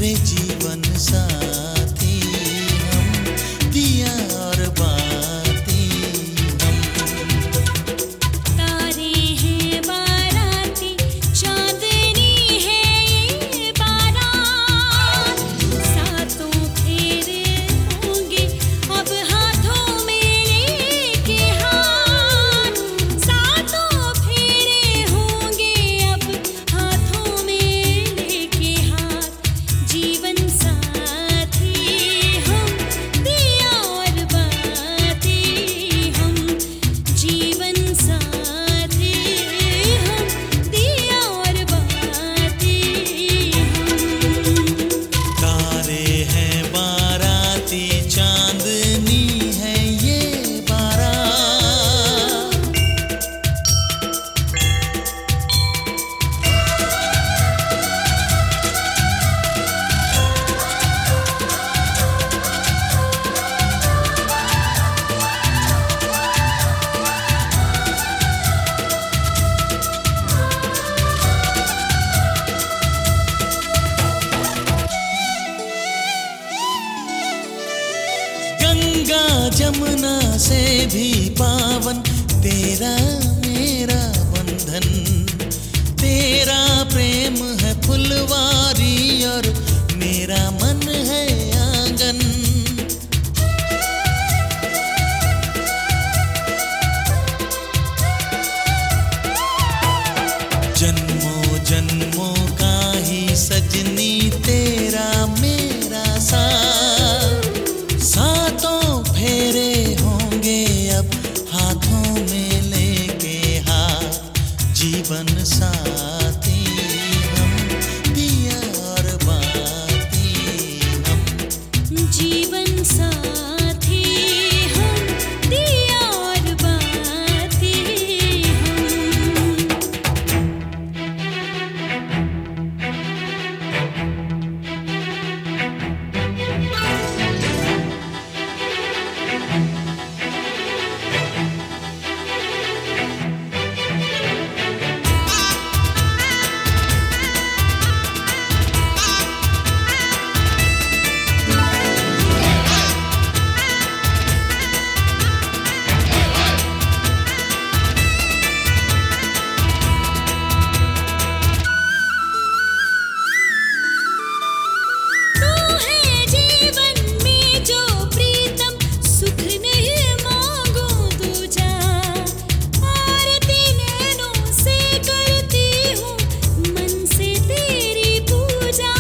जीवन साथी हम, दिया और बाती हम। तारे हैं बाराती, चांदनी है ये बारात, सातों फेरे होंगे अब हाथों में लेके हाथ, सातों फेरे होंगे अब हाथों में लेके हाथ। जीवन साथी हम, दिया और बाती हम, जीवन साथी हम, दिया और बाती हम। तारे हैं बाराती, चांदनी है ये बारात। गंगा जमुना से भी पावन तेरा मेरा बंधन, तेरा प्रेम है फुलवारी और मेरा मन है आंगन। जन्मों जन्मों का ही सजनी तेरा मेरा साथ, सातों फेरे होंगे अब हाथों में लेके हाथ। जीवन साथी हम, दिया और बाती हम। जीवन साथी हम, दिया और बाती हम। तू है जीवन में जो प्रीतम, सुख नहीं मांगू दूजा, आरती नैनों से करती हूँ मन से तेरी पूजा।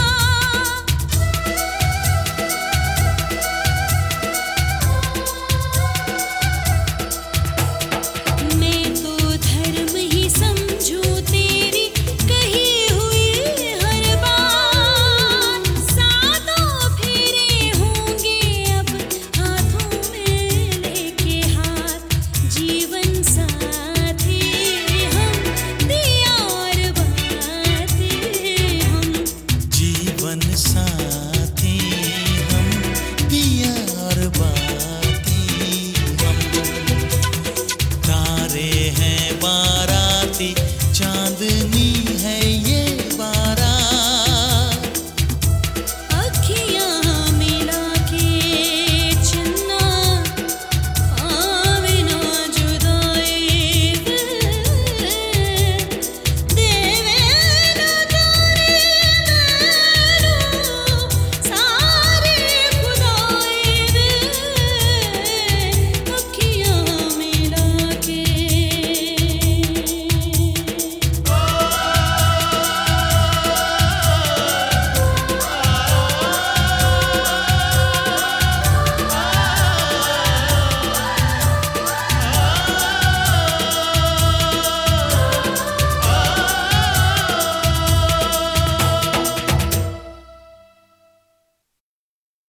मैं तो धर्म ही समझूं तेरी कही हुई हर बात, सातों फेरे होंगे अब हाथों में लेके हाथ। जीवन साथी हम, दिया और बाती हम। जीवन साथी